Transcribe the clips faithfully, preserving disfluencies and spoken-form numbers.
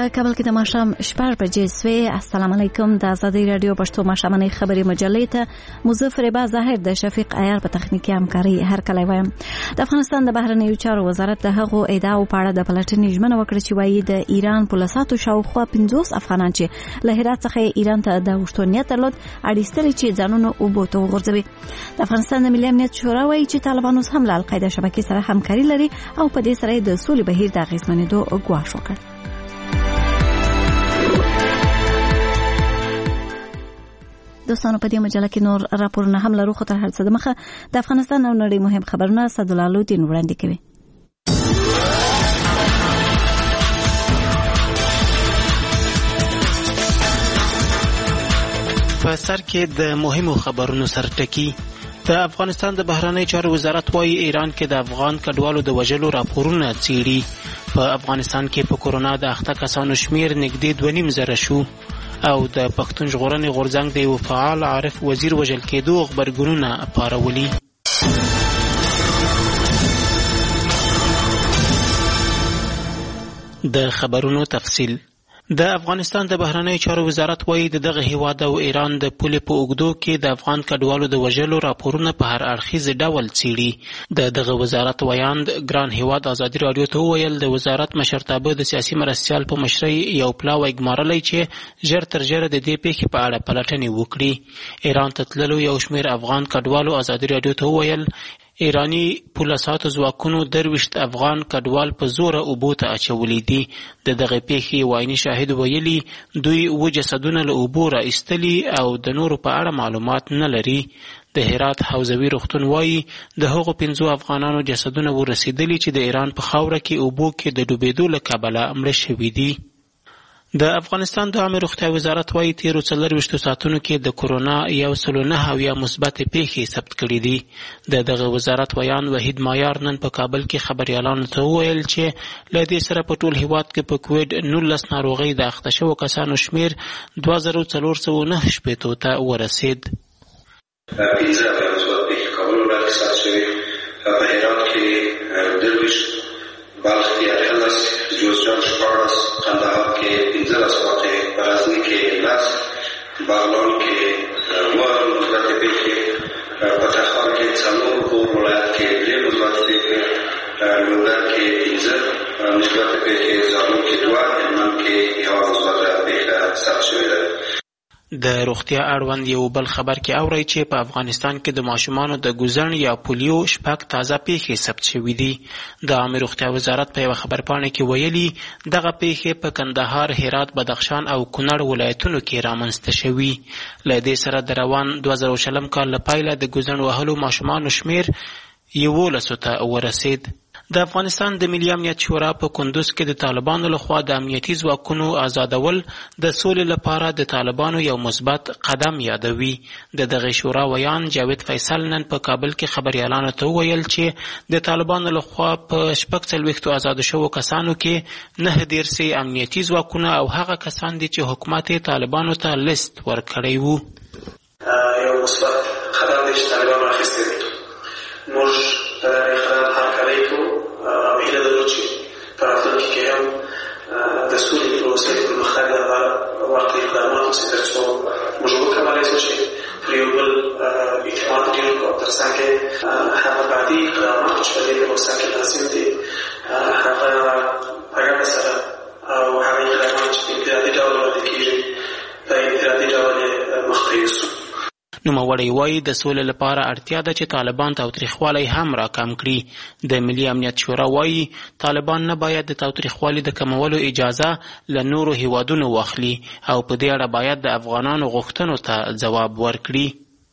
په کابل کې د ماښام شپږ بجې سوې. السلام علیکم. د ازادي رادیو پښتو ماښامنۍ خبري مجلې ته مظفر با ظاهر د شفیق عیار په تخنیکی همکاري هر کله وایم. د افغانستان د بهرنیو چارو وزارت د هغو ادعاو په اړه د پلټنې ژمنه وکړه چې وایي د ایران پولیساتو شاوخوا پنځوس افغانان چې له هرات څخه ایران ته د وشتونیت درلود اړیستل چې ځانونه اوبو ته وغورځوي. د افغانستان د ملي امنیت شورا وایي چې طالبان اوس هم له القاعده شبکې سره همکاري لري او په دې سره د سولې بهیر د اغېزمنېدو ګواښ وکړ. دوستانو په دې مجله کې نور راپورونه هم لرو، خو تر هر څه دمخه د افغانستان او نړۍ مهم خبرونه سعدالله لودین وړاندې کوي. په سر کې د مهمو خبرونو سرټکی. د افغانستان د بهرنی چارو وزارت وايي ایران کې د افغان کډوالو د وژلو راپورونه څیړي. په افغانستان کې په کورونا د اخته کسانو شمیر نږدې دوه نیم زره شو او د پښتون ژغورنې غورځنګ د یو فعال عارف وزیر وژل کېدو غبرګونونه پارولي. د خبرونو تفصیل. د افغانستان د بهرنیو چارو وزارت وايي د دغه هیواد او ایران د پولې په اوږدو کې د افغان کډوالو د وژلو راپورونه په هر اړخیز ډول څیړي. د دغه وزارت ویاند ګران هیواد ازادي رادیو ته وویل د وزارت مشرتابه د سیاسي مرستیال په مشرۍ یو پلاوی ګمارلی چې ژر تر ژره د دې پیښې په اړه پلټنې وکړي. ایران ته تللو یو شمېر افغان کډوالو ازادي رادیو ته وویل ایرانی پولیساتو ځواکونو درویشت افغان کډوال په زوره اوبو ته اچولي دي. د دغه پیښې وایني شاهد ویلي دوی اووه جسدونه له اوبو را ایستلي او د نورو په اړه معلومات نه لري. د هرات حوزوي روغتون وايي د هغو پنځو افغانانو جسدونه ورسېدلي چې د ایران په خاوره کې اوبو کې د ډوبېدو له کبله مړه شوي دي. د افغانستان د عامه روغتیا وزارت وايي تیرو څلرویشتو ساعتونو کې د کورونا یو سل او نهه اویا مثبتې پیښې ثبت کړي دي. د دغه وزارت ویان وحید مایار نن په کابل کې خبریالانو ته وویل چې له دې سره په ټول هیواد کې په کووډ نولس ناروغۍ د اخته شوو کسانو شمیر دوه زره څلور سوه نهه شپېتو ته ورسېد. پنځه اویا مثبت پیښې کابل ولایت کې ثبت شوې. په هرات کې درویشت، بلخ کې اتلس، جوزجان شپاړس، قندهار کې پنځلس واقعې، په غزني کې لس، بغلان کې اووه مثبتې پیښې، په تخار کې څلور، غور ولایت کې درې مثبتې پیښې، لوګر کې پنځه مثبتې پیښې، زابل کې دوه، هلمند کې یوه مثبته پیښه ثبت شوې ده. د روغتیا اړوند یو بل خبر کې اورئ چې په افغانستان کې د ماشومانو د ګوزن یا پولیو شپږ تازه پیښې ثبت شوي دي. د عامه روغتیا وزارت په یوه خبرپاڼه کې ویلي دغه پیښې په کندهار، هرات، بدخشان او کونړ ولایتونو کې رامنځته شوي. له دې سره د روان دوه زره شلم کال له پیله د ګوزن وهلو ماشومانو شمیر یولسو ته ورسېد. د افغانستان د ملي امنیت شورا په کندوز کې د طالبانو لخوا د امنیتي ځواکونو آزادول د سولې لپاره د طالبانو یو مثبت قدم یادوي. د دغه شورا ویان جاوید فیصل نن په کابل کې خبریالانو ته وویل چې د طالبانو لخوا په شپږ څلوېښتو آزادو شوو کسانو کې نهه دېرش امنیتي ځواکونه او هغه کسان دي چې حکومت یې طالبانو ته لیست ورکړی وو. یو مثبت قدم دی چې طالبانو اخیستی دی. موږ د دغې قدم همکارۍ کوو او هیله لرو چې په راتلونکي کې هم د سولې پروسې د پرمختګ لپاره ورته اقدامات وشي تر څو موږ وکولی شو چې پر یو بل اعتماد ډېر کړو او تر څنګ هغه بعدي اقدامات چې په دې پروسه کې لازم دي هغه په ګډه سره او هغه اقدامات چې په انفرادي ډول وړاندې کېږي په انفرادي ډول یې مخته یوسو. نوموړی وایي د سولې لپاره اړتیا ده چې طالبان تاوتریخوالی هم راکم کړي. د ملي امنیت شورا وایي طالبان نه باید د تاوتریخوالي د کمولو اجازه له نورو هیوادونو واخلي او په دې اړه باید د افغانانو غوښتنو ته ځواب ورکړي.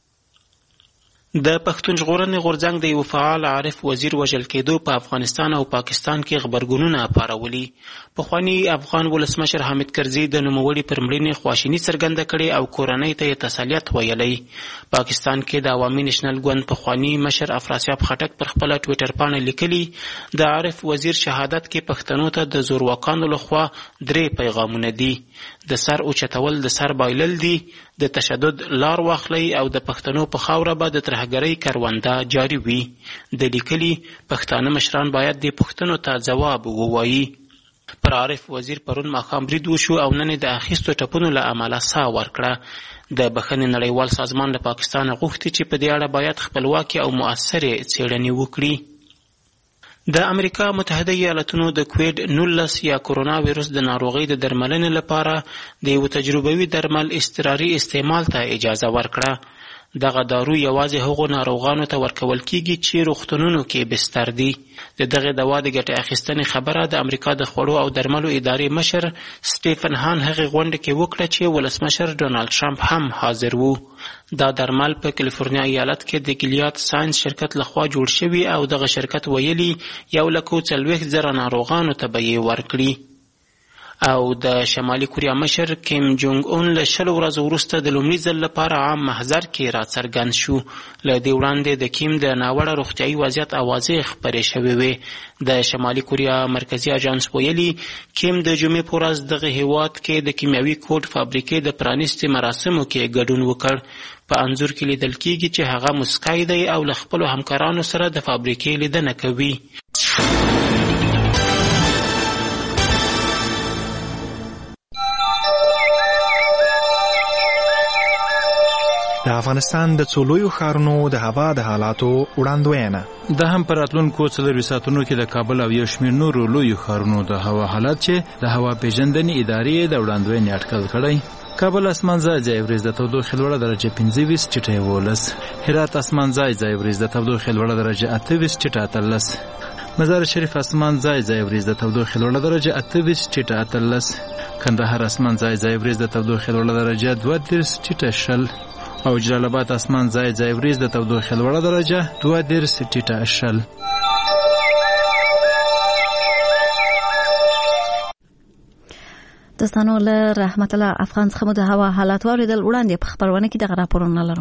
د پښتون ژغورنې غورځنګ د یو فعال عارف وزیر وژل کېدو په افغانستان او پاکستان کې غبرګونونه پارولي. پخواني افغان ولسمشر حامد کرزي د نوموړي پر مړینې خواشیني څرګنده کړې او کورنۍ ته یې تسلیت ویلی. پاکستان کې د عوامي نېشنل ګوند پخواني مشر افراسیاب خټک پر خپله ټویټر پاڼه لیکلي د عارف وزیر شهادت کې پښتنو ته د زورواکانو لخوا درې پیغامونه دي. د سر اوچتول د سر بایلل دي، د تشدد لار واخلئ او د پښتنو په خاوره به د ترهګرۍ کرونده جاري وي. د لیکلي پښتانه مشران باید د پوښتنو ته ځواب ووایي. پر عارف وزیر پرون ماښام برید وشو او نن د اخیستو ټپونو له امله ساه ورکړه. د بخښنې نړیوال سازمان له پاکستان غوښتي چې په دې اړه باید خپلواکي او مؤثرې څېړنې وکړي. د امریکا متحده ایالتونو د کوویډ نولس یا کورونا ویروس د ناروغۍ د درملنې لپاره د یو تجربوي درمل اضطراري استعمال ته اجازه ورکړه. دغه دارو یوازې هغو ناروغانو ته ورکول کیږي چې روغتونونو کې بستر دي. د دغه دوا د ګټې اخیستنې خبره د امریکا د خوړو او درملو ادارې مشر سټیفن هان هغې غونډه کې وکړه چې ولسمشر ډونالد ټرمپ هم حاضر وو. دا درمل په کالیفورنیا ایالت کې د ګیلیاد ساینس شرکت لخوا جوړ شوي او دغه شرکت ویلي یو لکو څلوېښت زره ناروغانو ته به یې ورکړي. او د شمالي کوریا مشر کیم جونګ اون له شلو ورځو وروسته د لومړي ځل لپاره عام محضر کې راڅرګند شو. له دې وړاندې د کیم د ناوړه روغتیایي وضعیت اوازې خپرې شوې وې. د شمالي کوریا مرکزي اژانس ویلي کیم د جمعې په ورځ دغه هیواد کې د کیمیاوي کوډ فابریکې د پرانیستې مراسمو کې ګډون وکړ. په انځور کې لیدل کیږي چې هغه مسکی دی او له خپلو همکارانو سره د فابریکې لیدنه کوي. د افغانستان د څو لویو ښارونو د هوا د حالاتو وړاندوینه. د هم په راتلونکو څلوروي ساعتونو کې د کابل او یو شمېر نورو لویو ښارونو د هوا حالات چې د هوا پیژندنې ادارې د وړاندوینې اټکل کړی. کابل اسمان ځای ځای وریځ د تودوخې لوړه درجه پنځه ویشت چټه یولس. هرات اسمان ځای ځای وریځ د تودوخې لوړه درجه اته ویشت چټه اتلس. مزار شریف اسمان ځای ځای وریځ د تودوخې لوړه درجه اته ویشت چټه اتلس. کندهار اسمان ځای ځای وریځ د تودوخې لوړه درجه دوه دېرش چټه شل. او جلال آباد اسمان ځای ځای وریځ د تودوخې لوړه درجه دوه دېرش چټه شل. دستانو له رحمت الله افغان څخه مو د هوا حالات واوریدل. وړاندې په خبرونه کې دغه راپورونه لرو.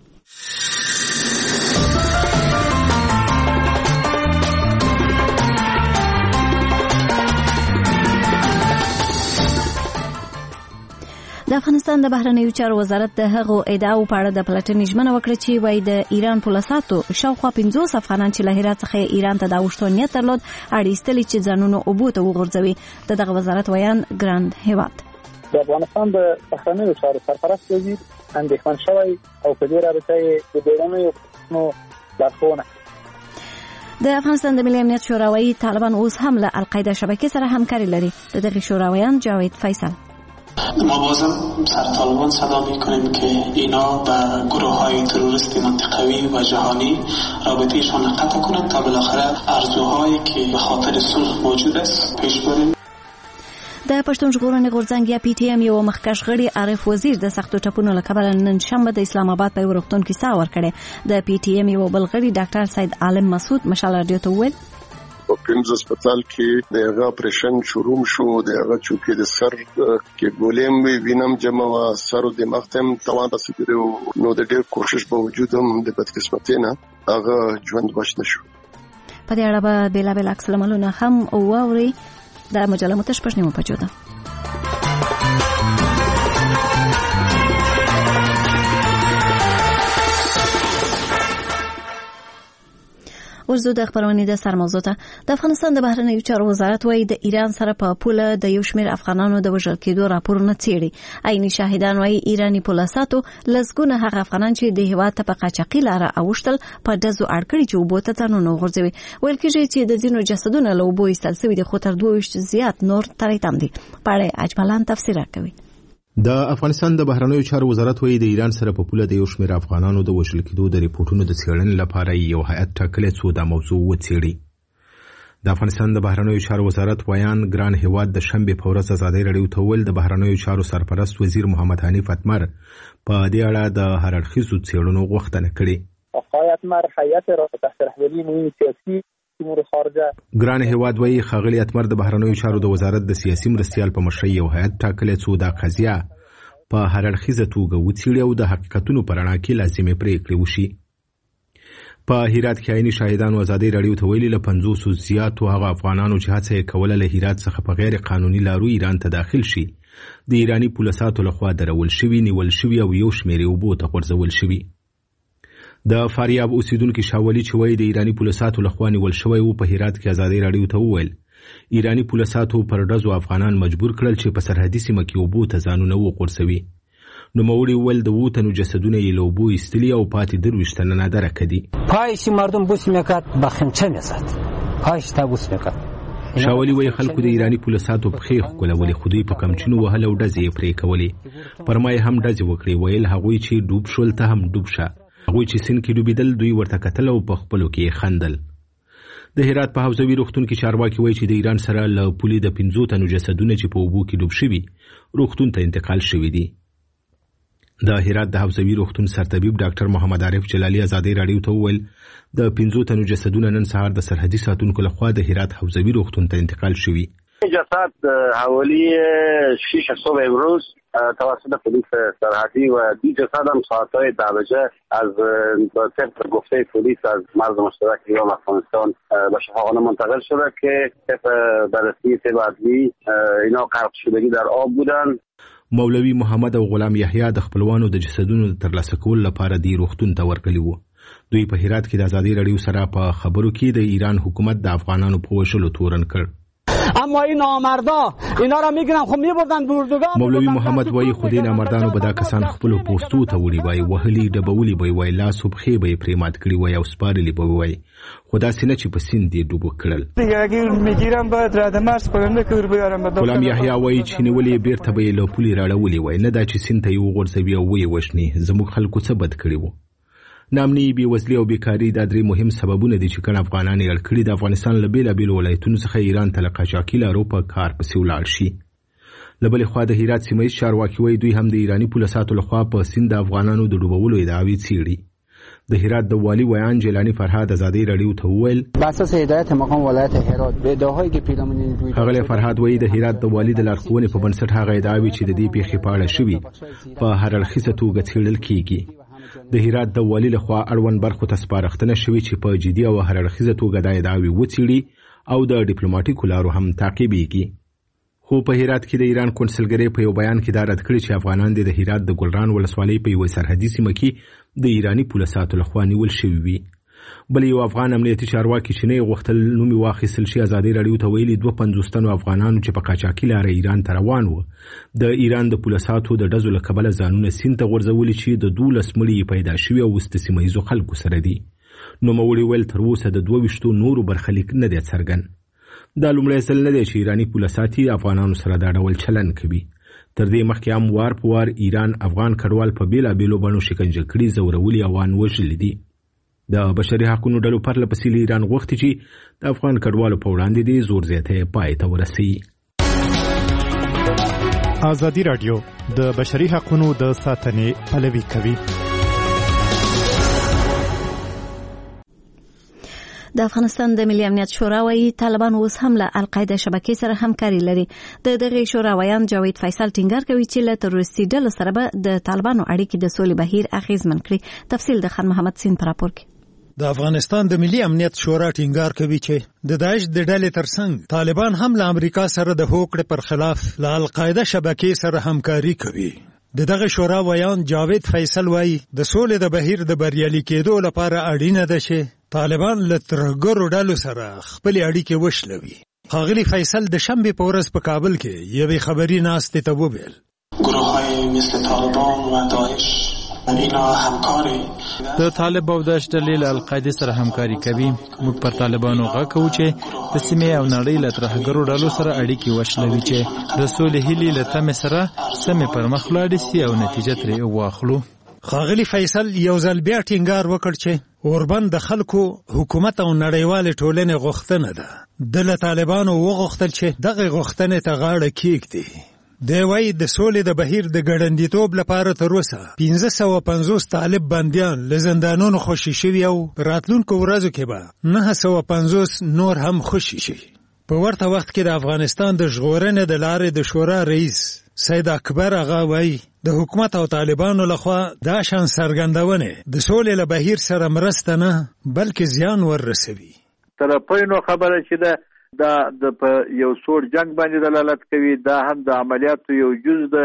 د افغانستان د بهرنیو چارو وزارت د هغو ادعاو په اړه د پلټنې ژمنه وکړه چې وایي د ایران پولیسو شاوخوا پنځوس افغانان چې له هرات څخه ایران ته د اوښتو نیت درلود اړ ایستلي چې ځانونه اوبو ته وغورځوي. د دغه وزارت ویان ګراند هیواد د افغانستان د بهرنیو چارو سرپرست وزیر اندېښمن شوی او په دې رابطه یې د بیړنیو نو لارښوونه. د افغانستان د ملي امنیت شوراوي طالبان اوس هم له القاعده شبکې سره همکاري لري. د دغه شوراویان جاوید فیصل ما بازم سر طالبان صدا میکنیم که اینا به گروه های تروریست منطقوی و جهانی رابطهشان قطع کنند تا بالاخره ارزوهایی که به خاطر صلح موجود است پیش بریم. د پښتون ژغورنې غورځنګ یا پی ټی ایم یو مخکښ غړي عارف وزیر د سختو ټپونو له کبله نن شنبه د اسلام آباد په روغتون کې ساه ورکړه. د پی ټی ایم یو بل غړي ډاکټر سید عالم مسعود مشال رادیو ته وویل په پنځه هسپتال کې د هغه اپریشن شروع شو. د هغه چوکې د سر کې ګولیم وی وینم جمع وا سر او دماغ ته توان رسیدو. نو د ډېر کوشش په وجود هم د بدقسمتۍ نه هغه ژوند بچ نشو. په دې اړه به بلا بلا عکس العملونه هم واوري. د مجله متش پښنیمو پچوده ورزو د خبرونه د سر موضوع ته. د افغانستان د بهرنیو چارو وزارت وايي د ایران سره په پوله د یو شمېر افغانانو د وژل کېدو راپورونه څېړي. عیني شاهدان وايي ایرانی پولیسو لسګونه هغه افغانان چې د هیواد ته په قاچاقي لاره اوښتل په دزو اړکړي چې وبو ته ځانونه غورځوي. ویل کېږي چې د ځینو جسدونه له وبو ایستل شوي دي خو تر دوه ویشت زیات نور ترې تم دي. پاړې اجملان تفسیر کوي. د افغانستان د بهرنیو چارو وزارت وایي د ایران سره په پوله د یو شمېر افغانانو د وژل کېدو د ریپورتونو د څېړنې لپاره یو هیئت ټاکلی څو دا موضوع وڅېړي. د افغانستان د بهرنیو چارو وزارت ویان ګران هیواد د شنبې په ورځ ازادۍ راډیو ته وویل د بهرنیو چارو سرپرست وزیر محمد حنیف اتمر په دې اړه د هر اړخیزو څېړنو غوښتنه کړې. آقای اتمر هیئت را تحت رهبری مهم سیاسی امور خارجه ګران هیواد وایي ښاغلي اتمر د بهرنیو چارو د وزارت د سیاسي مرستیال په مشرۍ یو هیئت ټاکلی څو دا قضیه په هر اړخیزه توګه وڅېړي او د حقیقتونو په رڼا کې لازمې پرېکړې وشي. په هرات کې عیني شاهدانو ازادۍ راډیو ته ویلي له پنځوسو زیاتو هغه افغانانو چې هڅه یې کوله له هرات څخه په غیر قانوني لارو ایران ته داخل شي د ایراني پولیسو لخوا درول شوي نیول شوي او یو شمېر یې اوبو ته غورځول شوي. د فاریاب اوسیدونکي شاولي چې وایي د ایراني پولیسو لخوا نیول شوی و په هرات کې ازادۍ راډیو ته وویل ایرانی پولیساتو پر ډزو افغانان مجبور کړل چې په سرحدي سیمه کې اوبو ته ځانونه وغورځوي. نوموړي وویل د اوو تنو جسدونه یې له اوبو ایستلي او پاتې درویشت تنه نادرکه دي. پایش مردم بوس میکرد با خمچه میزد. پایش تا بوس میکرد. شاولی وی خلکو د ایرانی پولیساتو پخې ښکلولې خو دوی په کمچینو وهل او ډزې یې پرې کولې. پر ما یې هم ډزې وکړې. ویل هغوی چې ډوب شول ته هم ډوب شه. هغوی چې سیند کې ډوبېدل دوی ورته کتل او په خپلو کې یې خندل. د هرات په حوزوي روغتون کې چارواکي وایي چې د ایران سره له پولې د پنځو تنو جسدونه چې په اوبو کې ډوب شوي روغتون ته انتقال شوي دي. د هرات د حوزوي روغتون سرطبیب ډاکټر محمد عارف جلالي ازادي راډیو ته وویل د پنځو تنو جسدونه نن سهار د سرحدي ساتونکو لخوا د هرات حوزوي روغتون ته انتقال شوي. جسد حوالی شش صبح امروز توسط پلیس سرحدی و دی جسد هم ساعتهای ده بجه از طبق گفته پلیس از مرز مشترک ایران و افغانستان به شفاخانه منتقل شده که طبق بررسی طب عدلی اینا غرق شدگی در آب بودن. مولوی محمد او غلام یحیی د خپلوانو د جسدونو د ترلاسه کولو لپاره دی روغتون ته ورغلي وو. دوی په هرات کې د ازادي راډیو سره په خبرو کې د ایران حکومت د افغانانو په وژلو تورن کړ. اما این نامردا اینا را میگیرن خو میبردن بردگان. مولوی محمد وایي خو دې نامردانو به دا کسان خپلو پوستو ته وړي وای، وهلي ډبولي به وای، لاس او پښې به یې پرې مات کړي وای او سپارلي به وای، خو داسې نه چې په سیند یې ډوبه کړل. غلام یحیی وایي چې نیولې یې بېرته به یې له پولې راړولې وای، نه دا چې سیند ته یې وغورځوي او ویې وشني. زموږ خلکو څه بد کړي وو. نامني، بېوزلي او بیکاري دا درې مهم سببونه دي چې کڼ افغانان یې اړ کړي د افغانستان له بېلابېلو ولایتونو څخه ایران ته له قاچاقي لارو په کار پسې ولاړ شي. له بلې خوا د هرات سیمه ییز چارواکي وایي دوی هم د ایراني پولیساتو لخوا په سیند د افغانانو د ډوبولو ادعاوې څېړي. د هرات د والي ویان جیلانی فرهاد ازادي راډیو ته وویل باساس هدایت مقام ولایت هرات به ادعاهایی که پیرامون روی هغه فرهاد وایي د هرات د والي د لارښوونې په بنسټ هغه ادعاوې چې د دې پیښې په اړه شوي په هر اړخیزه توګه څېړل کیږي. د هرات د والي لخوا اړوند برخو ته سپارښتنه شوې چې په جدي او هر اړخیزه توګه دا ادعاوې وڅېړي او د ډیپلوماټیکو لارو هم تعقیبېږي. خو په هرات کې د ایران کونسلګرۍ په یو بیان کې دا رد کړي چې افغانان د هرات د ګلران ولسوالۍ په یوه سرحدي سیمه کې د ایراني پولیساتو لخوا نیول شوي وي. بل یو افغان امنیتي چارواکي چې نه یې غوښتل نوم یې واخیستل شي ازادي راډیو ته ویلي دوه پنځوس تنو افغانانو چې په قاچاقي لاره ایران ته روان وو د ایران د پولیساتو د ډزو له کبله ځانونه سیند ته غورځولي چې د دولس مړي یې پیدا شوي او وروسته سیمه ییزو خلکو سره دي. نوموړي ویل تر اوسه د دوه ویشتو نورو برخلیک نه دی څرګند. دا لومړی ځل نه دی چې ایراني پولیسات افغانانو سره دا ډول چلن کوي. تر دې مخکې هم وار په وار ایران افغان کډوال په بېلابېلو بڼو شکنجه کړي، ځورولي او ان وژلي دي. د بشري حقونو ډلو پرله پسې له ایران غوښتي چې د افغان کډوالو په وړاندې د زور زیاتی پای ته ورسوي. ازادي راډیو د بشري حقونو د ساتنې پلوي کوي. د افغانستان د ملي امنیت شورا وايي طالبان اوس هم له القاعده شبکې سره همکاري لري. د دغه شورا ویان جاوید فیصل ټینګار کوي چې له تروریستي ډلو سره به د طالبانو اړیکې د سولې بهیر اغیزمن کړي. تفصیل د خان محمد سین پر راپور کې. د افغانستان د ملي امنیت شورا ټینګار کوي چې د داعش د ډلې ترڅنګ طالبان هم له امریکا سره د هوکړې پر خلاف له القاعده شبکې سره همکاري کوي. د دغه شورا ویان جاوید فیصل وایي د سولې د بهیر د بریالي کېدو لپاره اړینه ده چې طالبان له ترهګرو ډلو سره خپلې اړیکې وشلوي. ښاغلي فیصل د شنبې په ورځ په کابل کې یوې خبري ناستې ته وویل گروه‌های مثل طالبان و داعش اینا همکاري د طالب او داعش ډلې له القاعده سره همکاري کوي. موږ پر طالبانو غږ کوو چې د سیمې او نړۍ له ترهګرو ډلو سره اړیکې وشلوي چې د سولې هیلې له تمې سره سمې پر مخ لاړې سي او نتیجه ترې واخلو. ښاغلي فیصل یو ځل بیا ټینګار وکړ چې اوربند د خلکو حکومت او نړیوالې ټولنې غوښتنه ده. د له طالبانو وغوښتل چې دغه غوښتنې ته غاړه کېږدي. دی وایي د سولې د بهیر د ګړندیتوب لپاره تر اوسه پنځه سوه پنځوس طالب بندیان له زندانونو خوشي شوي او په راتلونکو ورځو کې به نهه سوه پنځوس نور هم خوشي شي. په ورته وخت کې د افغانستان د ژغورنې د لارې د شورا رئیس سید اکبر آغا وایي د حکومت او طالبانو لخوا دا شان څرګندونې د سولې له بهیر سره مرسته نه بلکې زیان ورسوي. طرفینو خبره چې ده دا د په یو سوړ جنگ باندې دلالت کوي. دا هم د عملیاتو یو جز ده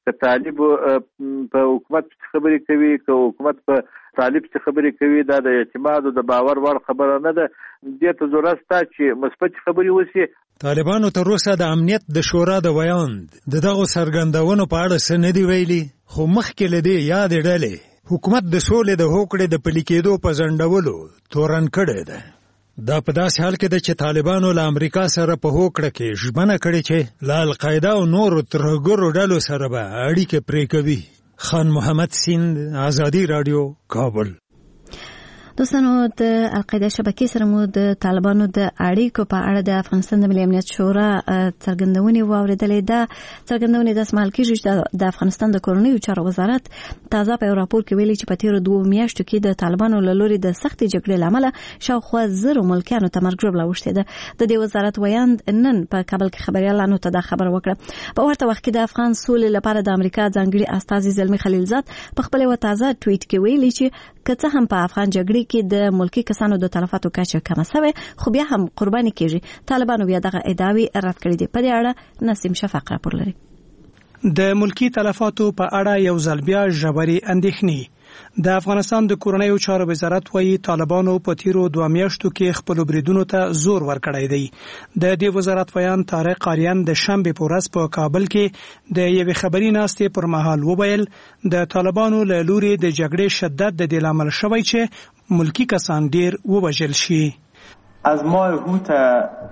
که طالب په حکومت خبرې کوي که حکومت په طالب څخه خبرې کوي دا د اعتماد او د باور وړ خبره نه ده. دې ته ضرورت شته چې مثبت خبرې وشي. طالبانو تر اوسه د امنیت د شورا د ویاند د دغو څرګندونو په اړه څه نه دي ویلي، خو مخکې له دې یادې ډلې حکومت د سولې د هوکړې د پلي کېدو په ځنډولو تورن کړی ده. دا په داسې حال کې ده چې طالبانو له امریکا سره په هوکړه کې ژمنه کړې چې له القاعده او نورو ترهګرو ډلو سره به اړیکې پرې کوي. خان محمد سیند، آزادي راډیو، کابل. دوستانو، د القاعده شبکې سره مو د طالبانو د اړیکو په اړه د افغانستان د ملي امنیت شورا څرګندونې واورېدلې. دا څرګندونې د اسمال کېږي چې د افغانستان د کورنیو چارو وزارت تازه په یو راپور کې ویلي چې په تیرو دوو میاشتو کې د طالبانو له لوري د سختې جګړې له امله شاوخوا زرو ملکیانو ته مرګ ژوبله اوښتې ده. د دې وزارت ویاند نن په کابل کې خبریالانو ته دا خبره وکړه. په ورته وخت کې د افغان سولې لپاره د امریکا ځانګړي استازي زلمي خلیلزاد په خپل یو تازه ټویټ کې ویلي چې که څه هم په افغان جګړې کې د ملکی کسانو د تلفاتو کچه کمه شوه، خو بیا هم قرباني کیږي. طالبانو بیا دغه ادعاوې رد کړې دي. په دې اړه نسیم شفق راپور لري. د ملکی تلفاتو په اړه یو ځل بیا ژورې اندېښنې. د افغانستان د کورنیو چارو وزارت وايي طالبانو په تیرو دوه میاشتو کې خپل بریدونو ته زور ورکړی دی. د دې وزارت ویان طارق آریان د شنبه په ورځ په کابل کې د یوې خبري ناستې پر مهال وویل د طالبانو له لوري د جګړې شدت د دې لامل شوی چې ملکی کسان ډیر ووژل شي. از ماه هوت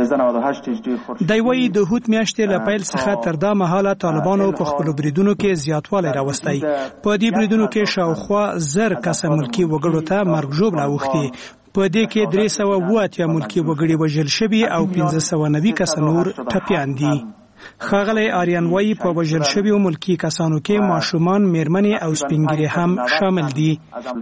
دی وایي د هوت میاشتې له پیل څخه تر دا مهاله طالبانو په خپلو بریدونو کې زیاتوالی راوستی. په دې بریدونو کې شاوخوا زر کسه ملکي وګړو ته مرګ ژوبله اوښتې. په دې کې درې سوه اووه اتیا ملکي وګړي وژل شوي او پنځه سوه نوي کسه نور ټپیان دي. ښاغلی آریان وایي په وژل شویو ملکي کسانو کې ماشومان، میرمنې او سپینګیري هم شامل دي.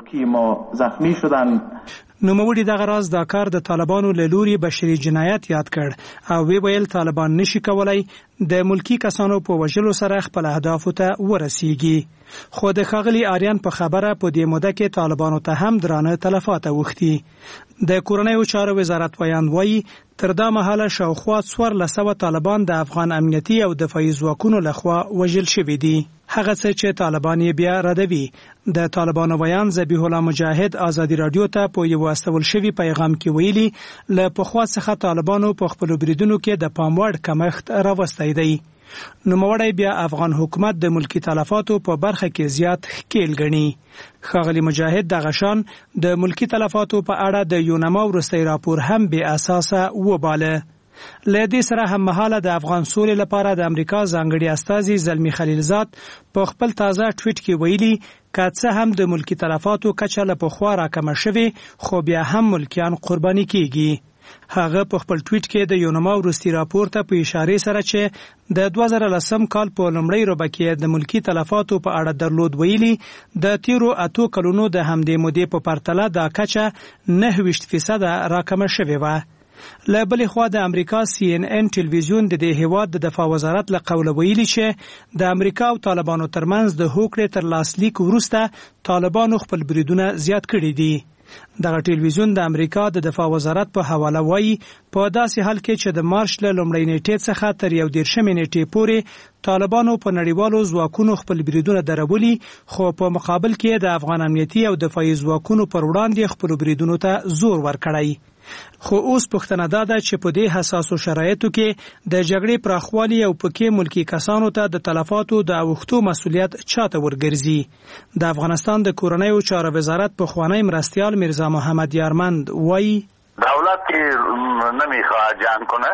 نوموړي دغه راز دا کار د طالبانو له لوري بشري جنایت یاد کړ او وی ویل طالبان نشي کولای د ملکی کسانو په وژلو سره خپل اهدافو ته ورسیږي. خو د ښاغلي آریان په خبره په دې موده کې طالبانو ته هم درانه تلفات اوښتي. د کورنیو چارو وزارت ویان وایي تر دا مهاله شاوخوا څوارلس سوه طالبان د افغان امنیتي او دفاعي ځواکونو لخوا وژل شوي دي. هغه څه چې طالبان یې بیا ردوي. د طالبانو بیان ذبیح الله مجاهد آزادي راډیو ته په یو استول شوی پیغام کې ویلي له پخوا څخه طالبانو په خپل بریدونو کې د پام وړ کمښت راوستی دی. نوموړی بیا افغان حکومت د ملکی تلفاتو په برخه کې زیات ښکیل ګڼي. ښاغلي مجاهد دغه شان د ملکی تلفاتو په اړه د یونما وروستی راپور هم بې اساسه وباله. له دې سره هم مهاله د افغان سولې لپاره د امریکا ځانګړي استازي زلمي خلیلزاد په خپل تازه ټویټ کې ویلي که څه هم د ملکی تلفاتو کچه له پخوا راکمه شوې خو بیا هم ملکیان قرباني کیږي. هغه په خپل ټویټ کې د یونما وروستي راپور ته په اشاره سره چې د دوه زره لسم کال په لومړۍ روبه کې د ملکی تلفاتو په اړه درلود ویلي د تیرو اتو کلونو د همدې مودې په پرتله دا کچه نهه ویشت فیصده راکمه شوې وه. له بلې خوا د امریکا سی ان ان ټلویزیون د دې هیواد د دفاع وزارت له قوله ویلي چې د امریکا او طالبانو ترمنځ د هوکړې تر لاسلیک وروسته طالبانو خپل بریدونه زیات کړي دي. دغه ټلویزیون د امریکا د دفاع وزارت په حواله وایي په داسې حال کې چې د مارچ له لومړۍ نیټې څخه تر یو دېرشمې نیټې پورې طالبانو په نړیوالو ځواکونو خپل بریدونه درولي، خو په مقابل کې د افغان امنیتي او دفاعي ځواکونو پر وړاندې خپل بریدونو ته زور ورکړی. خو اوس پوښتنه دا ده چې په دې حساسو شرایطو کې د جګړې پراخوالي او پکې ملکی کسانو ته د تلفاتو د اوښتو مسولیت چاته ورګرځي. د افغانستان د کورنیو چارو وزارت پخوانی مرستیال میرزا محمد یارمند وایي دولت نمیخواد جنگ کنه.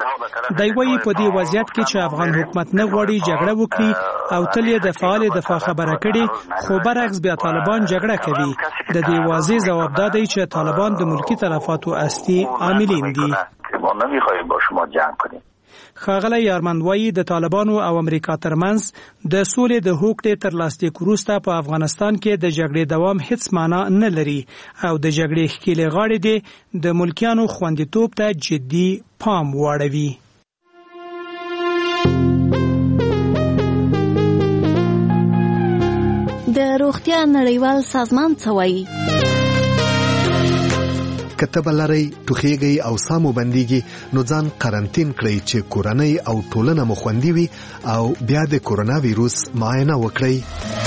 دی وایي په دې وضعیت کې چې افغان حکومت نه غواړي جګړه وکړي او تل یې د فعال دفاع خبره کړي، خو برعکس بیا طالبان جګړه کوي. د دې واضح ځواب دا دی چې طالبان د ملکی تلفاتو اصلي عاملین دي. ما نمیخوایم با شما جنگ کنیم. ښاغلی یارمند وایي د طالبانو او امریکا ترمنځ د سولې د هوکړې تر لاسلیک وروسته په افغانستان کې د جګړې دوام هیڅ معنا نه لري او د جګړې ښکېلې غاړې دې د ملکیانو خوندیتوب ته جدي پام واړوي. د روغتیا نړیوال سازمان څه وایي؟ که تبه لرئ، ټوخیږئ او ساه مو بندیږي نو ځان قرنطین کړئ چې کورنۍ او ټولنه مو خوندي وي او بیا د کورونا ویروس معاینه وکړئ.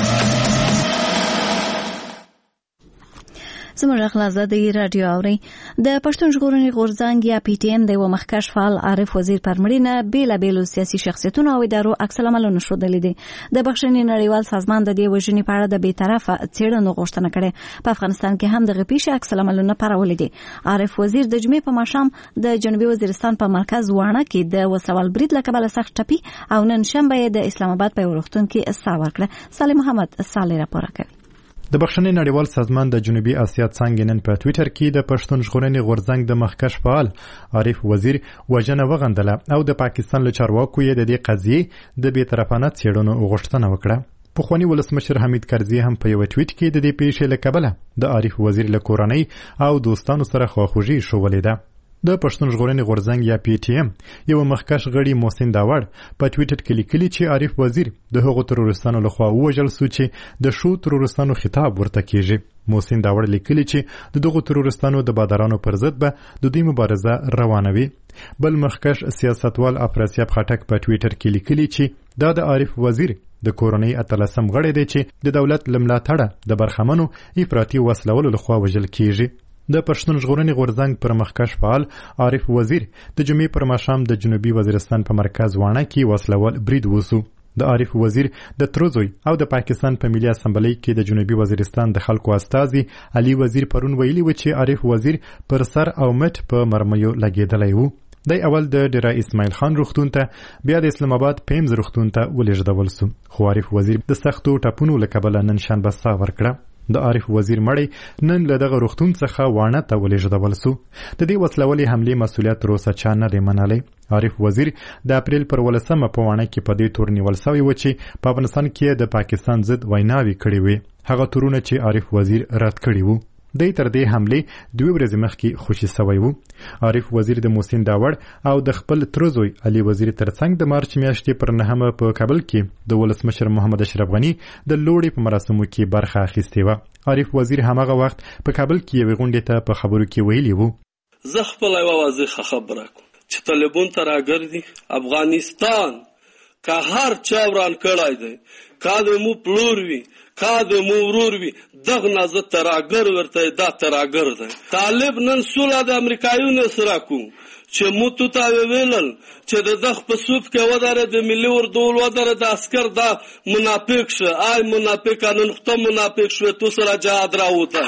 زموږ غلازه د رادیو اوري د پښتون ژغورنې غورځنګ یا پی ټی ایم د یو مخکښ فعال عارف وزیر پر مړینه بیلابیلو سیاسي شخصیتونو او ادارو عکس العملونه ښودلي دي. د بخښنې نړیوال سازمان د دې وژنې په اړه د بیطرفه څېړنو غوښتنه کړې. په افغانستان کې هم دغه پیښې عکس العملونه پارولي دي. عارف وزیر د جمعې په ماښام د جنوبي وزیرستان په مرکز واڼه کې د وسوال برید له کبله سخت ټپي او نن شنبه د اسلام آباد په روغتون کې ساه ورکړه. صالح محمد صالح راپور کوي. د بخښنې نړیوال سازمان د جنوبي اسیا څانګې نن په ټویټر کې د پښتون ژغورنې غورځنګ د مخکښ فعال عارف وزیر وژنه وغندله او د پاکستان له چارواکو یې د دې قضیې د بیطرفانه څېړنو غوښتنه وکړه. پخواني ولسمشر حمید کرزي هم په یو ټویټ کې د دې پیښې له کبله د عارف وزیر له کورنۍ او دوستانو سره خواخوږي ښودلې ده. د پښتون ژغورنې غورځنګ یا پی ټی ایم یو مخکښ غړي محسن داوړ په ټویټر کې لیکلي چې عارف وزیر د هغو ترورستانو لخوا ووژل سو چې د شو ترورستانو خطاب ورته کیږي. محسن داوړ لیکلي چې د دغو ترورستانو د بادرانو پر ضد به د دوی مبارزه روانه وي. بل مخکښ سیاستوال افراسیاب خټک په ټویټر کې لیکلي چې دا د عارف وزیر د کورنۍ اتلسم غړی دی چې د دولت له ملاتړه د برخمنو افراطي وسلولو لخوا وژل کیږي. د پښتون ژغورنې غورځنګ پر مخکښ فعال عارف وزیر د جمعې پر ماښام د جنوبي وزیرستان په مرکز واڼه کې وسلوال برید وسو. د عارف وزیر د تروزوی او د پاکستان په ملي اسمبلی کې د جنوبي وزیرستان د خلکو استازي علي وزیر پرون ویلي و چې عارف وزیر پر سر او مټ په مرمیو لګېدلی و. د اول د ډیرا اسماعیل خان روغتون ته بیا د اسلام آباد پیمز روغتون ته ولېږدول سو. خو عارف وزیر د سختو ټپونو له کبله نن شنبه ساه ورکړه. د عارف وزیر مړی نن له دغه روغتون څخه واڼه ته ولېږدول سو. د دې وسلوالې حملې مسؤلیت تر اوسه چا نه دی منلی. عارف وزیر د اپریل پر ولسمه په واڼه کې په دې تور نیول سوی و چې په افغانستان کې د پاکستان ضد ویناوې کړې وې. هغه تورونه چې عارف وزیر رد کړي وو. دی تر دې حملې دوه ورځې مخکې خوشي سوی وو. عارف وزیر د محسن داوړ او د خپل ترزوی علي وزیر ترڅنګ د مارچ میاشتې پر نهمه په کابل کې د ولسمشر محمد اشرف غني د لوړې په مراسمو کې برخه اخیستې وه. عارف وزیر هماغه وخت په کابل کې یوې غونډې ته په خبرو کې ویلي وو: زه خپله یوه واضحه خبره کوم چې طالبان ته راګرځي افغانستان که هر چا وران کړی دی، که د مو پلور وي که د مو ورور وي، دغه نه زه تراګر ورته دا تراګر دی. طالب نن سوله د امریکایانو سره کوم چې موږ ته ویلل چې د دغه په صوب کې وداره د ملي اردو وداره د عسكر دا منافق شه، آی منافق نن خو منافق شو تو سره جهاد راوته.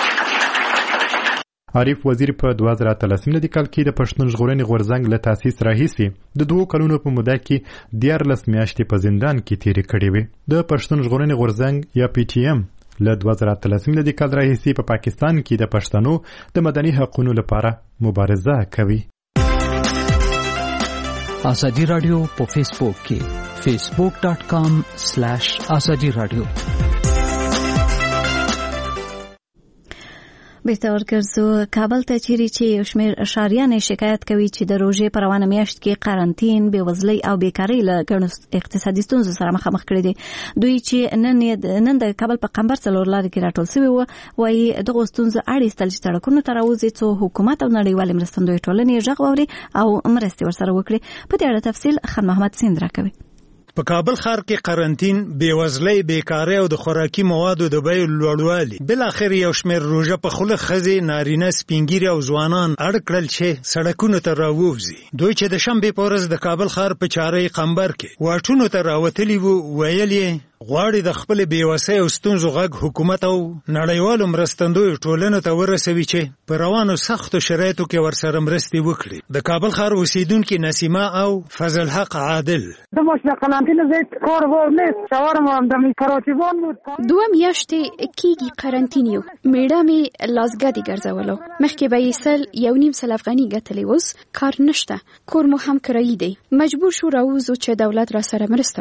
عارف وزیر په دوه زره اتلسم کال کې د پښتون ژغورنې غورځنګ له تاسیس راهیسې د دوه کلونو په موده کې دیارلس میاشتې په زندان کې تیرې کړې وې. د پښتون ژغورنې غورځنګ یا پی ټی ایم له دوه زره اتلسم کال راهیسې په پاکستان کې د پښتنو د مدني حقوقو لپاره مبارزه کوي. ازادي رادیو په فیسبوک کې فیسبوک ډاٹ کام سلیش ازادي رادیو. بیرته ورګرځو کابل ته چیرې چې یو شمېر ښاریان شکایت کوي چې د روژې په روانه میاشت کې قرنطین، بېوزلۍ او بیکارۍ له ګڼو اقتصادي ستونزو سره مخامخ کړي دي. دوی چې نن نن د کابل په قمبر څلور لارې کې راټول سوي وو، وایي دغو ستونزو اړ ایستل چې سړکونو ته راوځي څو حکومت او نړیوالې مرستندویې ټولنې غږ واوري او مرستې ورسره وکړي. په دې اړه تفصیل خان محمد سیند راکوي. په کابل ښار کې قرنطین، بېوزلۍ، بیکارۍ او د خوراکي موادو د بیو لوړوالي بالاخره یو شمېر روژه په خوله ښځې، نارینه، سپینګیري او ځوانان اړ کړل چې سړکونو ته راووځي. دوی چې د شنبې په ورځ د کابل ښار په چارۍ قمبر کې واټونو ته راوتلي وو، ویل یې غواړي د خپل بېوسۍ او ستونزو غږ حکومت او نړیوالو مرستندویو ټولنو ته ورسوي چې په روانو سختو شرایطو کې ورسره مرستې وکړي. د کابل ښار اوسیدونکي نسیمه او فضل حق عادل: دوه میاشتې کېږي قرنطین یو، میړه مې لازګادي ګرځولو، مخکې به یې سل یو نیم سل افغاني ګټلې، اوس کار نشته، کور مو هم کرایي دی، مجبور شو راوځو چې دولت را سره مرسته وکړي.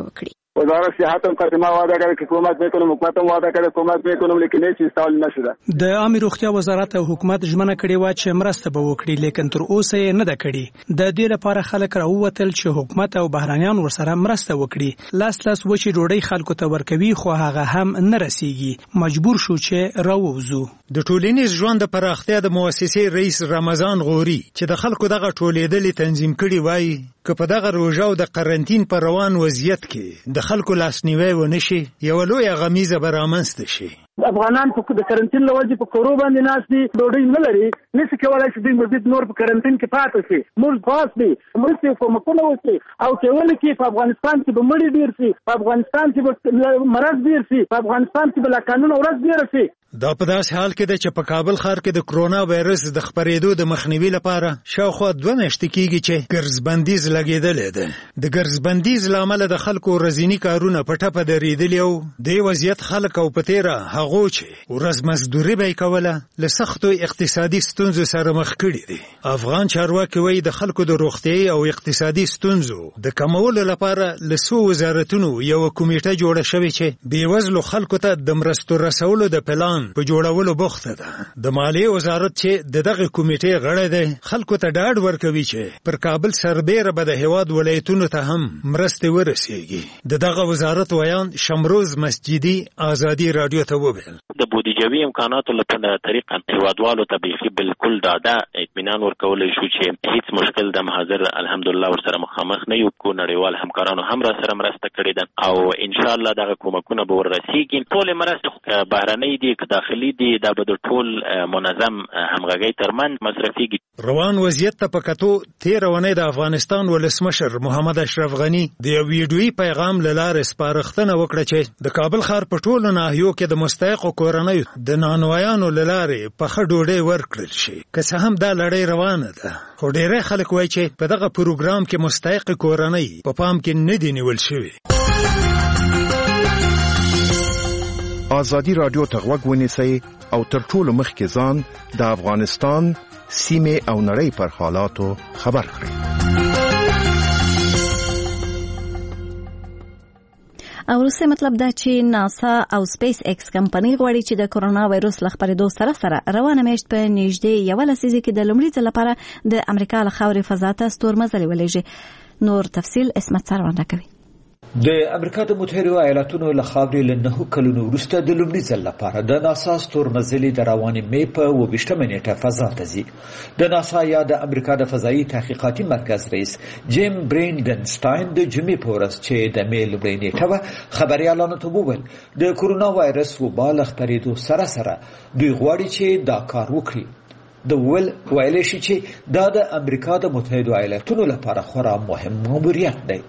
وزارت صحت هم قدمه وعده کرده که کمک میکنم، حکومت هم وعده کرده کمک میکنم، لیکن هیڅ استعمال نشده. د عامه روغتیا وزارت او حکومت ژمنه کړې و چې مرسته به وکړي، لیکن تر اوسه یې نه ده کړې. د دې لپاره خلک راووتل چې حکومت او بهرانيان ورسره مرسته وکړي. لاس لاس وچې ډوډۍ خلکو ته ورکوي، خو هغه هم نه رسیږي. مجبور شو چې راووزو. د ټولنیز ژوند د پراختیا د مؤسسې رئیس رمضان غوري چې د خلکو دغه ټولېدلې تنظیم کړي وایي که په دغه روژه او د قرنطین په روان وضعیت کې د خلکو لاسنیوی ونه شي، یوه لویه غمیزه به رامنځته شي. افغانان په د قرنطین له وجې په کورو باندې ناست دي، ډوډۍ نه لري، نشي کولی چې دوی مزید نور په قرنطین کې پاتې شي. موږ خاص دي مرستې کومکونه وکړي او چې ولې کې په افغانستان کې به مړي ډېر شي، په افغانستان کې به مرض ډېر شي، په افغانستان کې به لا قانون ورځ ډېره شي. دا په داسې حال کې ده چې په کابل ښار کې د کرونا وایرس د خپرېدو د مخنیوي لپاره شاوخوا دوه میاشتې کېږي چې ګرځبندیز لګېدلی ده. د ګرځبندیز له امله د خلکو ورځني کارونه په ټپه درېدلي او دې وضعیت خلک او په تېره هغو چې ورځ مزدوري به یې کوله له سختو اقتصادي ستونزو سره مخ کړي دي. افغان چارواکي وایي د خلکو د روغتیایي او اقتصادي ستونزو د کمولو لپاره له څو وزارتونو یوه کمیټه جوړه شوې چې بېوزلو خلکو ته د مرستو رسولو د پلان په جوړولو بوخته ده. د مالیې وزارت چې د دغه کمیټې غړی دی خلکو ته ډاډ ورکوي چې پر کابل سربیره به د هېواد ولایتونو ته هم مرستې ورسیږي. د دغه وزارت ویان شمروز مسجدي ازادي راډیو ته وویل د بودیجوي امکاناتو لپاره طریقه هیوادوالو ته بیخي بالکل ډاډه اطمینان ورکولی شو چې هیڅ مشکل د حاضر الحمدلله ورسره مخامخ نه یو. کو نړیوال همکارانو هم را سره مرسته کړې ده او ان شاء الله دغه کومکونه به ورسیږي. ټول مرسته بهرنۍ دي که داخلي دي دا به د ټول منظم همغږۍ ترمنځ مصرفیږي. روان وضعیت ته په کتو تېره اونۍ د افغانستان ولسمشر محمد اشرف غني د یو ویډیویي پیغام له لارې سپارښتنه وکړه چې د کابل ښار په ټولو ناحیو کې د مستحقو کورنیو د نانوایانو له لارې پخه ډوډۍ ورکړل شي. که څه هم دا لړۍ روانه ده، خو ډېری خلک وایي چې په دغه پروګرام کې مستحقې کورنۍ په پام کې نه دي نیول شوي. ازادي راډیو ته غوږ ونیسئ او تر ټولو مخکې ځان د افغانستان سیمې او نړۍ پر حالاتو خبر کړئ. او وروستی مطلب دا چې ناسا او سپیس ایکس کمپنۍ غواړي چې د کرونا وایرس له خپرېدو سره سره روانه میاشت په نږدې یوه لسیزه کې د لومړي ځل لپاره د امریکا له خاورې فضا ته ستورمزلې ولېږي. نور تفصیل اسمت سروان راکوي. د امریکا د متحده ایالاتونو له خاورې له نهو کلونو وروسته د لومړي ځل لپاره د ناسا ستورمزلې د روانې مې په اووه ویشتمه نیټه فضا ته ځي. د ناسا یا د امریکا د فضایي تحقیقاتي مرکز رئیس جیم برینډنسټاین د جمعې په ورځ چې د مې لومړۍ نیټه وه خبریالانو ته وویل د کرونا وایرس وبا له خپرېدو سره سره دوی غواړي چې دا کار وکړي. د ویل ویلی شي چې دا د امریکا د متحده ایالاتونو لپاره خورا مهم ماموریت دی.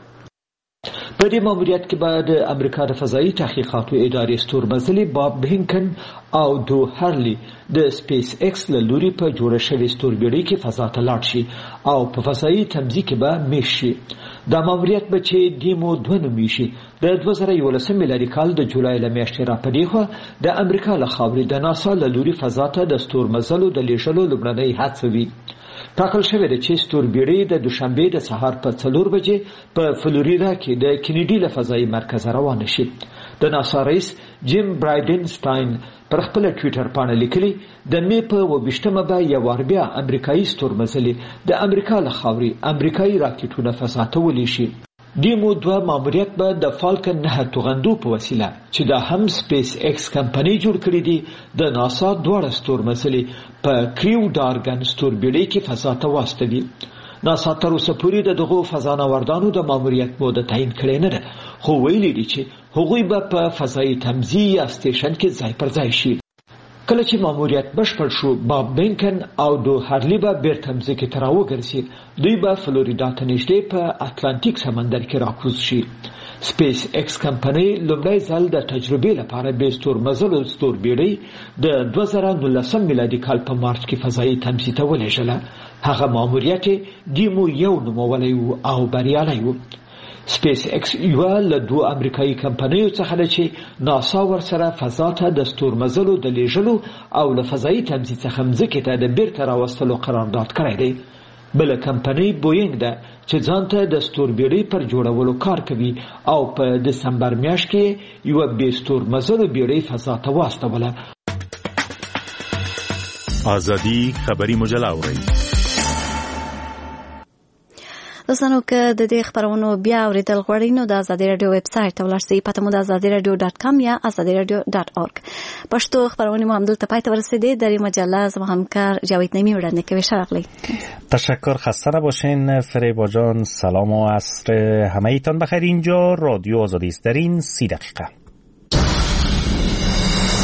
په دې ماموریت کې به د امریکا د فضایي تحقیقاتو ادارې ستورمزلې باب بینکن او دو هرلی د سپیس ایکس له لوري په جوړه شوې ستوربیړۍ کې فضا ته لاړ شي او په فضایي تمځي کې به میش شي. دا ماموریت به چې دیمو دوه نومې شي د دوه زره یولسم میلادي کال د جولای له میاشتې راپدې خوا د امریکا له خاورې د ناسا له لوري فضا ته د ستورمزلو د لیږلو لومړنۍ هڅه وي. ټاکل شوې ده چې ستوربیړۍ د دوشنبې د سهار په څلور بجې په فلوریدا کې د کینیډي له فضایي مرکز روانه شي. د ناسا رئیس جیم برایډنسټاین پر خپل ټویټر باندې لیکلي د مې په اووه ویشتمه به یو وار بیا امریکایي ستورمزلې د امریکا له خاورې امریکایي راکټونه فضا ته ولیږي. دیمو دوه ماموریت به د فالکن نه توغندو په وسیله چې دا هم سپیس ایکس کمپنۍ جوړ کړی دي د ناسا دواړه ستورمزلې په کریو ډارګن ستوربیړۍ کې فضا ته واستوي. ناسا تر اوسه پورې د دغو فضانوردانو د ماموریت موده تعیین کړې نه ده، خو ویلي دي چې هغوی به په فضایي تمځي یا سټیشن کې ځای پر ځای شي. کله چې ماموریت بشپړ شو باب بینکن او دو هرلی به بیرته مځکې ته راوګرځي. دوی به فلوریدا ته نږدې په اتلانتیک سمندر کې راکوز شي. سپیس ایکس کمپنۍ لومړی ځل د تجربې لپاره بې ستورمزلو ستوربیړۍ د دوه زره نولسم میلادي کال په مارچ کې فضایي تمځي ته ولېږله. هغه ماموریت دیمو یو نومولی و او بریالی و. سپیس ایکس یوه له دوه امریکایي کمپنیو څخه ده چې ناسا ورسره فضا ته د ستورمزلو د لیږلو او له فضایي تمځي څخه مځکې ته د بیرته راوستلو قرارداد کړی دی. بل کمپنۍ بوینګ ده چې ځانته د ستوربېړۍ پر جوړولو کار کوي او په دسمبر میاشت کې یو بې ستورمزلو بیړۍ فضا ته واستوله. ازادي خبري مجله اورئ. دوستانو که د دې خبرونو بیا اوریدل غواړئ نو د ازادي رادیو ویب سایټ ته ولاړ شئ. پته مو د ازادي رادیو ډاټ کام یا ازادي رادیو ډاټ اورګ. پښتو خبرونه مو همدلته پای ته ورسیدې. در این مجله زما همکار جاوید نعیمی وړاندې کوي. شرقلی تشکر، خسته نباشین. فریبا جان سلام و عصر همه ایتان بخیر. اینجا رادیو آزادی است. در این سی دقیقه